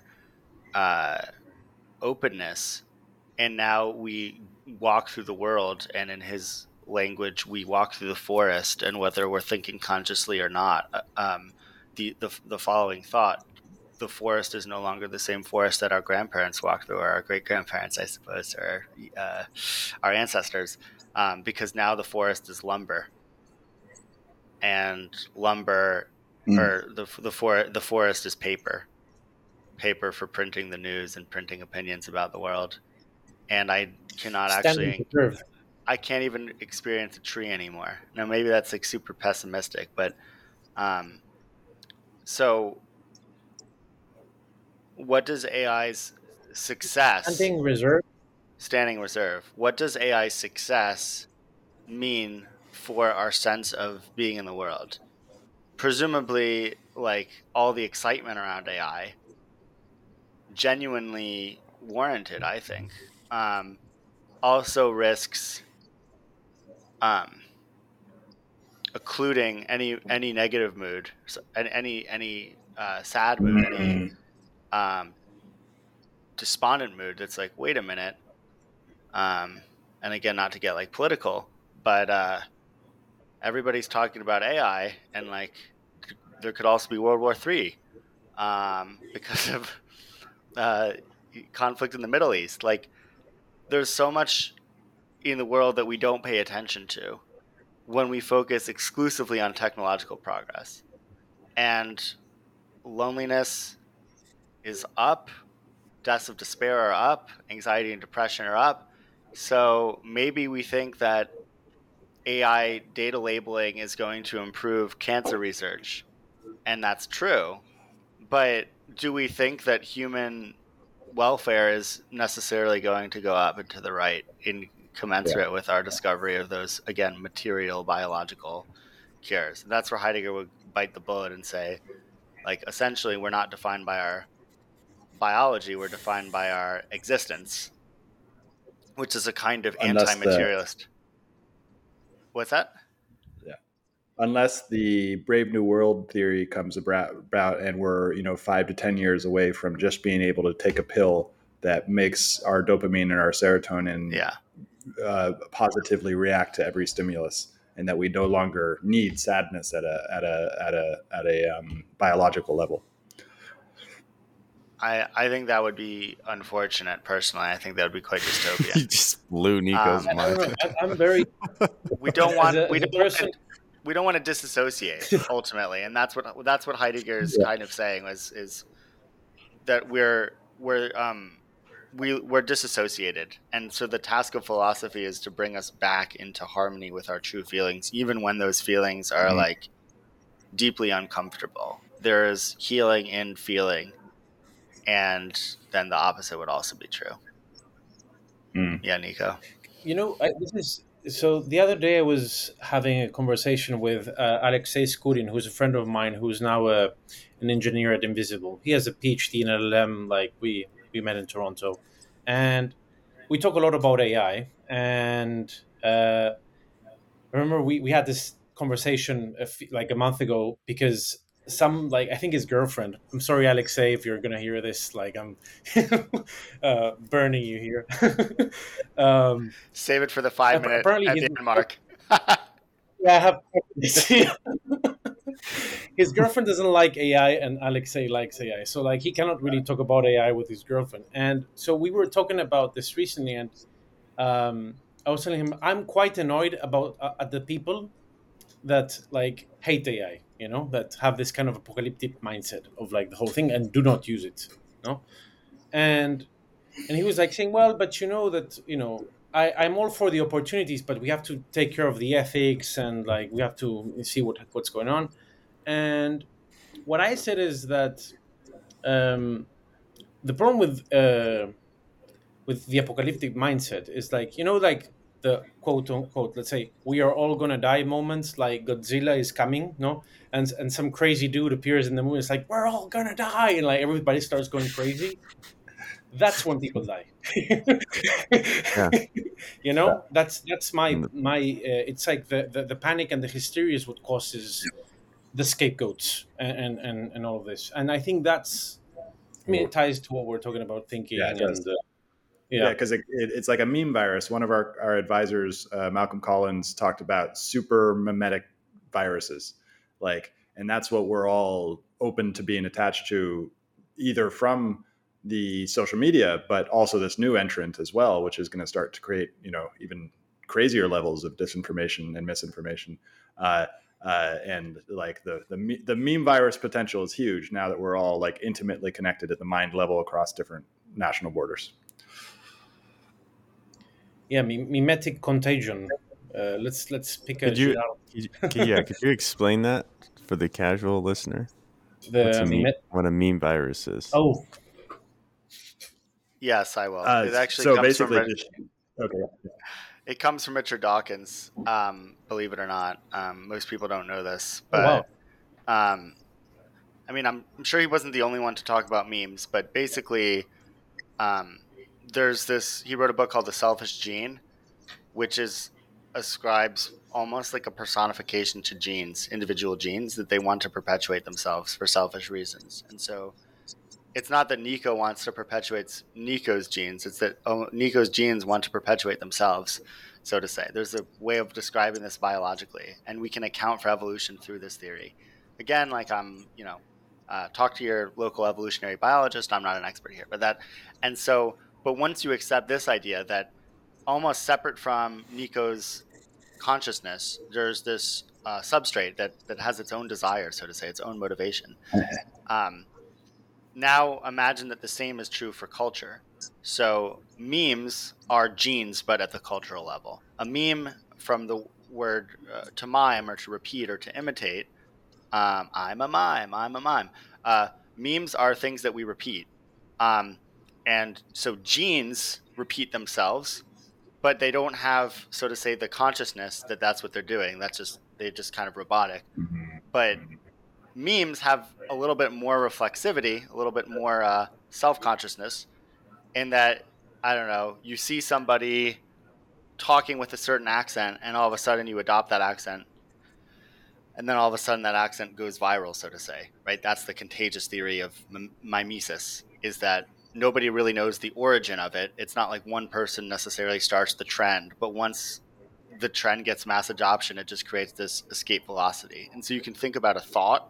openness, and now we walk through the world, and in his language, we walk through the forest, and whether we're thinking consciously or not, the following thought: the forest is no longer the same forest that our grandparents walked through, or our great grandparents, I suppose, or our ancestors, because now the forest is lumber, and lumber, or the forest is paper for printing the news and printing opinions about the world. And I cannot I can't even experience a tree anymore. Now, maybe that's like super pessimistic, but so what does AI's success standing reserve? What does AI success mean for our sense of being in the world? Presumably, like, all the excitement around AI, genuinely warranted, I think, also risks occluding any negative mood, any sad mood, any despondent mood that's like, wait a minute, and again, not to get like political, but everybody's talking about AI, and like there could also be World War III because of conflict in the Middle East. Like, there's so much in the world that we don't pay attention to when we focus exclusively on technological progress. And loneliness is up, deaths of despair are up, anxiety and depression are up. So maybe we think that AI data labeling is going to improve cancer research, and that's true. But do we think that human welfare is necessarily going to go up and to the right in commensurate with our discovery of those, again, material biological cures? And that's where Heidegger would bite the bullet and say, like, essentially, we're not defined by our biology, we're defined by our existence, which is a kind of anti-materialist. What's that? Yeah. Unless the Brave New World theory comes about and we're 5 to 10 years away from just being able to take a pill that makes our dopamine and our serotonin positively react to every stimulus. and that we no longer need sadness at a biological level. I think that would be unfortunate. Personally, I think that would be quite You dystopian. just blew Nico's I don't mind. know. I'm very We don't want as a person. we don't want to disassociate ultimately, and that's what Heidegger is kind of saying is that we're disassociated, and so the task of philosophy is to bring us back into harmony with our true feelings, even when those feelings are like deeply uncomfortable. There is healing in feeling, and then the opposite would also be true. Yeah, Nico. This is so. The other day, I was having a conversation with Alexei Skurin, who's a friend of mine, who's now an engineer at Invisible. He has a PhD in LLM. Like we met in Toronto, and we talk a lot about AI. And remember, we had this conversation like a month ago because I think his girlfriend. I'm sorry, Alexei, if you're gonna hear this. Like I'm burning you here. Save it for the 5-minute apparently at he's- the end mark. Yeah, I have. His girlfriend doesn't like AI, and Alexei likes AI. So, like, he cannot really talk about AI with his girlfriend. And so we were talking about this recently, and I was telling him I'm quite annoyed about at the people that like hate AI. That have this kind of apocalyptic mindset of like the whole thing and do not use it. And he was like saying, well, but I'm all for the opportunities, but we have to take care of the ethics and like we have to see what's going on. And what I said is that the problem with the apocalyptic mindset is like like the quote unquote, let's say, we are all gonna die moments, like Godzilla is coming, and some crazy dude appears in the movie. It's like we're all gonna die, and like everybody starts going crazy. That's when people die. Yeah. That's my it's like the panic and the hysteria is what causes the scapegoats and all of this. And I think that's, it ties to what we're talking about thinking. Yeah, it does. And because it's like a meme virus. One of our advisors, Malcolm Collins, talked about super mimetic viruses, and that's what we're all open to being attached to, either from the social media, but also this new entrant as well, which is going to start to create, even crazier levels of disinformation and misinformation. And like the meme virus potential is huge now that we're all like intimately connected at the mind level across different national borders. Yeah, mimetic contagion. Let's pick a. Could you explain that for the casual listener? What a meme virus is? Oh, yes, I will. It actually comes it comes from Richard Dawkins. Believe it or not, most people don't know this, but I mean, I'm sure he wasn't the only one to talk about memes, but basically, there's this. He wrote a book called The Selfish Gene, which ascribes almost like a personification to genes, individual genes that they want to perpetuate themselves for selfish reasons. And so it's not that Nico wants to perpetuate Nico's genes. It's that Nico's genes want to perpetuate themselves, so to say. There's a way of describing this biologically, and we can account for evolution through this theory. Again, like talk to your local evolutionary biologist. I'm not an expert here, but once you accept this idea that almost separate from Nico's consciousness, there's this substrate that has its own desire, so to say, its own motivation. Now imagine that the same is true for culture. So memes are genes, but at the cultural level. A meme, from the word to mime or to repeat or to imitate, I'm a mime. Memes are things that we repeat. And so genes repeat themselves, but they don't have, so to say, the consciousness that that's what they're doing. They're just kind of robotic. But memes have a little bit more reflexivity, a little bit more self-consciousness, in that, I don't know, you see somebody talking with a certain accent and all of a sudden you adopt that accent. And then all of a sudden that accent goes viral, so to say, right? That's the contagious theory of mimesis, is that nobody really knows the origin of it. It's not like one person necessarily starts the trend, but once the trend gets mass adoption, it just creates this escape velocity. And so you can think about a thought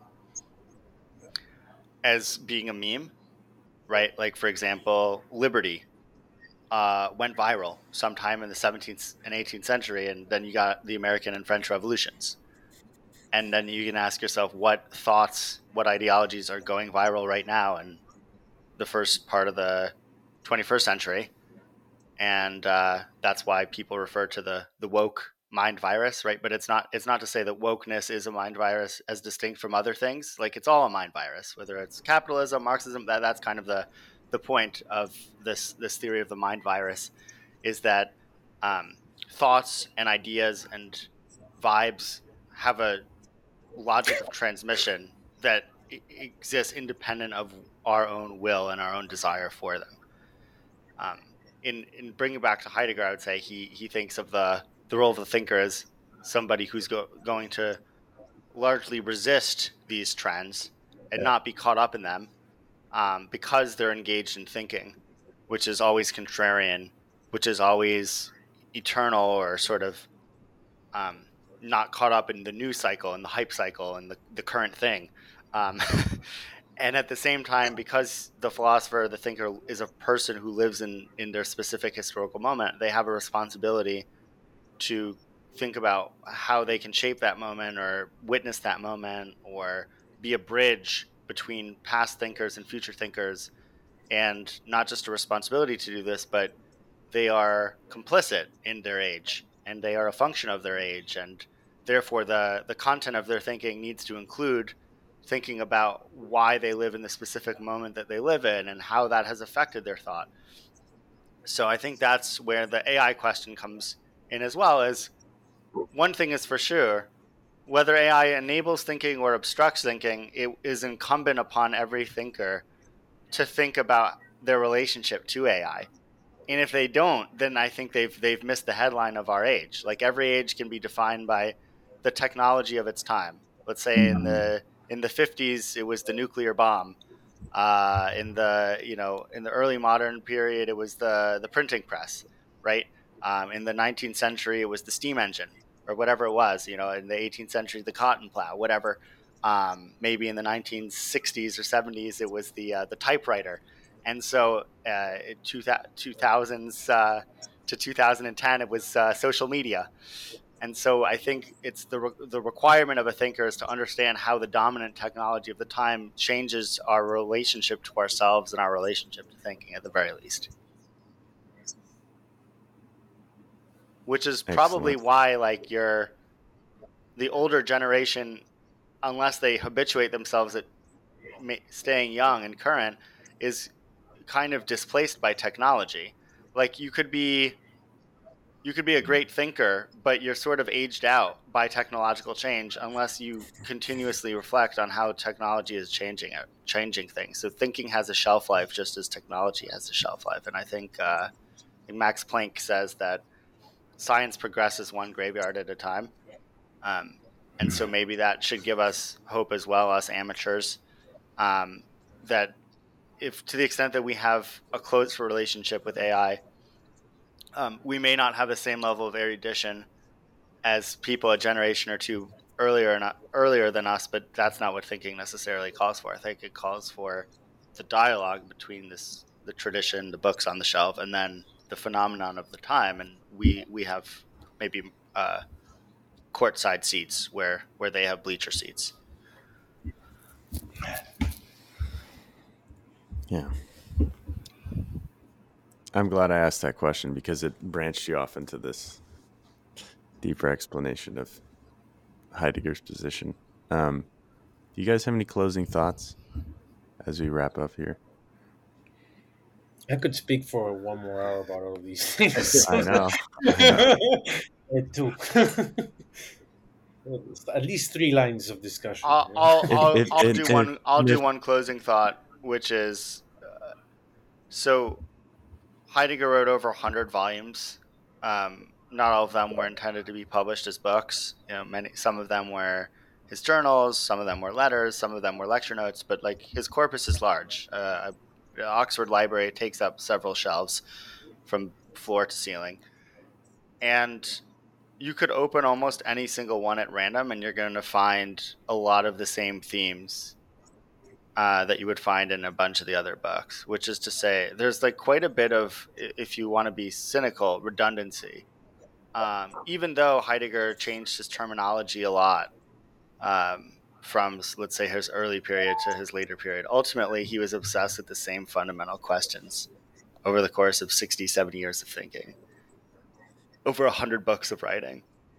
as being a meme, right? Like, for example, liberty went viral sometime in the 17th and 18th century, and then you got the American and French revolutions. And then you can ask yourself what thoughts, what ideologies are going viral right now in the first part of the 21st century. And that's why people refer to the woke mind virus, right? But it's not to say that wokeness is a mind virus as distinct from other things. Like, it's all a mind virus, whether it's capitalism, Marxism. That's kind of the point of this theory of the mind virus, is that thoughts and ideas and vibes have a logic of transmission that exists independent of our own will and our own desire for them. In bringing back to Heidegger, I would say he thinks of the role of the thinker as somebody who's going to largely resist these trends and not be caught up in them, because they're engaged in thinking, which is always contrarian, which is always eternal, or sort of not caught up in the news cycle and the hype cycle and the current thing. And at the same time, because the philosopher, the thinker, is a person who lives in their specific historical moment, they have a responsibility to think about how they can shape that moment or witness that moment or be a bridge between past thinkers and future thinkers. And not just a responsibility to do this, but they are complicit in their age and they are a function of their age. And therefore, the content of their thinking needs to include thinking about why they live in the specific moment that they live in and how that has affected their thought. So I think that's where the AI question comes in as well. As one thing is for sure, whether AI enables thinking or obstructs thinking, it is incumbent upon every thinker to think about their relationship to AI. And if they don't, then I think they've missed the headline of our age. Like, every age can be defined by the technology of its time. Let's say in the 50s, it was the nuclear bomb. In the early modern period, it was the printing press, right? In the 19th century, it was the steam engine or whatever it was. In the 18th century, the cotton plow, whatever. Maybe in the 1960s or 70s, it was the typewriter. And so in 2000s to 2010, it was social media. And so I think it's the requirement of a thinker is to understand how the dominant technology of the time changes our relationship to ourselves and our relationship to thinking, at the very least. Which is probably why, like, the older generation, unless they habituate themselves at staying young and current, is kind of displaced by technology. Like, you could be a great thinker, but you're sort of aged out by technological change unless you continuously reflect on how technology is changing things. So thinking has a shelf life just as technology has a shelf life. And I think Max Planck says that science progresses one graveyard at a time. And so maybe that should give us hope as well, us amateurs, that if, to the extent that we have a close relationship with AI, we may not have the same level of erudition as people a generation or two earlier than us, but that's not what thinking necessarily calls for. I think it calls for the dialogue between the tradition, the books on the shelf, and then the phenomenon of the time. And we have maybe courtside seats where they have bleacher seats. Yeah. I'm glad I asked that question because it branched you off into this deeper explanation of Heidegger's position. Do you guys have any closing thoughts as we wrap up here? I could speak for 1 more hour about all of these things. I know. It took at least 3 lines of discussion. I'll do one closing thought, which is so Heidegger wrote over 100 volumes. Not all of them were intended to be published as books. Some of them were his journals, some of them were letters, some of them were lecture notes. But like, his corpus is large. The Oxford Library takes up several shelves from floor to ceiling, and you could open almost any single one at random, and you're going to find a lot of the same themes that you would find in a bunch of the other books, which is to say there's like quite a bit of, if you want to be cynical, redundancy. Even though Heidegger changed his terminology a lot from, let's say, his early period to his later period, ultimately he was obsessed with the same fundamental questions over the course of 60, 70 years of thinking, over 100 books of writing.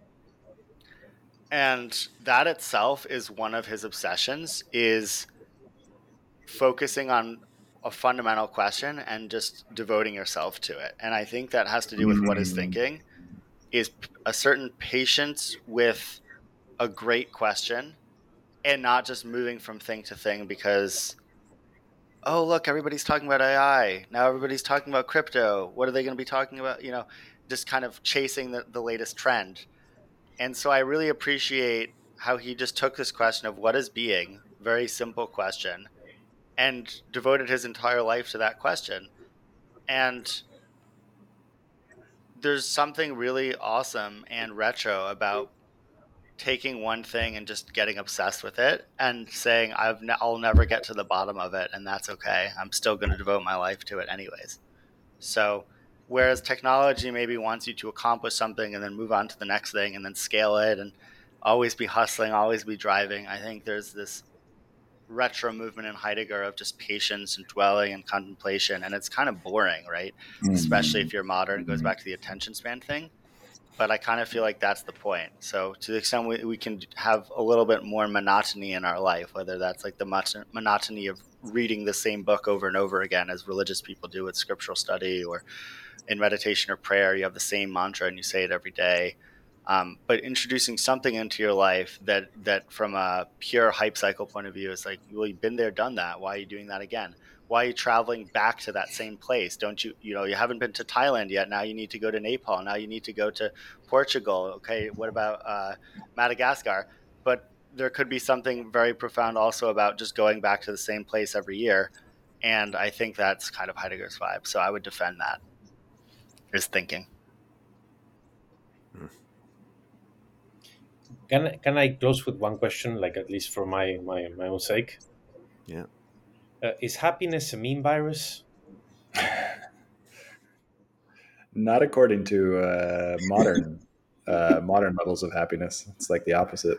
And that itself is one of his obsessions, is focusing on a fundamental question and just devoting yourself to it. And I think that has to do with what is thinking, is a certain patience with a great question and not just moving from thing to thing because, oh, look, everybody's talking about AI. Now everybody's talking about crypto. What are they going to be talking about? Just kind of chasing the latest trend. And so I really appreciate how he just took this question of what is being, very simple question, and devoted his entire life to that question. And there's something really awesome and retro about taking one thing and just getting obsessed with it and saying, I'll never get to the bottom of it, and that's okay. I'm still going to devote my life to it anyways. So whereas technology maybe wants you to accomplish something and then move on to the next thing and then scale it and always be hustling, always be driving, I think there's this retro movement in Heidegger of just patience and dwelling and contemplation, and it's kind of boring, right? Especially if you're modern. It goes back to the attention span thing, but I kind of feel like that's the point. So to the extent we can have a little bit more monotony in our life, whether that's like the monotony of reading the same book over and over again, as religious people do with scriptural study, or in meditation or prayer, you have the same mantra and you say it every day. But introducing something into your life that from a pure hype cycle point of view is like, well, you've been there, done that. Why are you doing that again? Why are you traveling back to that same place? Don't you haven't been to Thailand yet. Now you need to go to Nepal. Now you need to go to Portugal. Okay, what about Madagascar? But there could be something very profound also about just going back to the same place every year. And I think that's kind of Heidegger's vibe. So I would defend that, his thinking. Can I close with one question, like at least for my own sake? Yeah. Is happiness a meme virus? Not according to modern levels of happiness. It's like the opposite.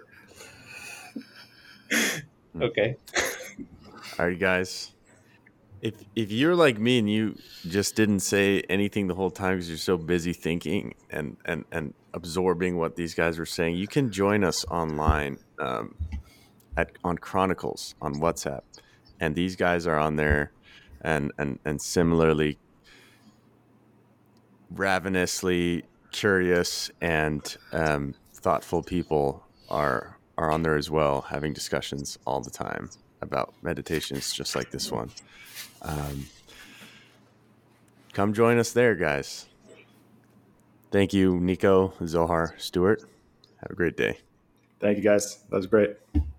Okay. All right, guys. If you're like me and you just didn't say anything the whole time because you're so busy thinking and absorbing what these guys were saying, you can join us online on Chronicles on WhatsApp, and these guys are on there, and similarly ravenously curious and thoughtful people are on there as well, having discussions all the time about meditations just like this one. Come join us there, guys. Thank you, Nico, Zohar, Stuart. Have a great day. Thank you, guys. That was great.